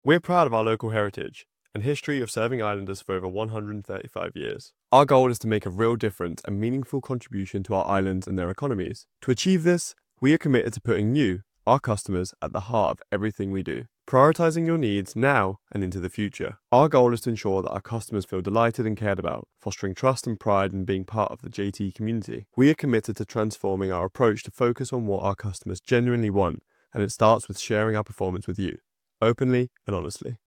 We're proud of our local heritage and history of serving islanders for over 135 years. Our goal is to make a real difference and meaningful contribution to our islands and their economies. To achieve this, we are committed to putting you, our customers, at the heart of everything we do, prioritizing your needs now and into the future. Our goal is to ensure that our customers feel delighted and cared about, fostering trust and pride in being part of the JT community. We are committed to transforming our approach to focus on what our customers genuinely want, and it starts with sharing our performance with you, openly and honestly.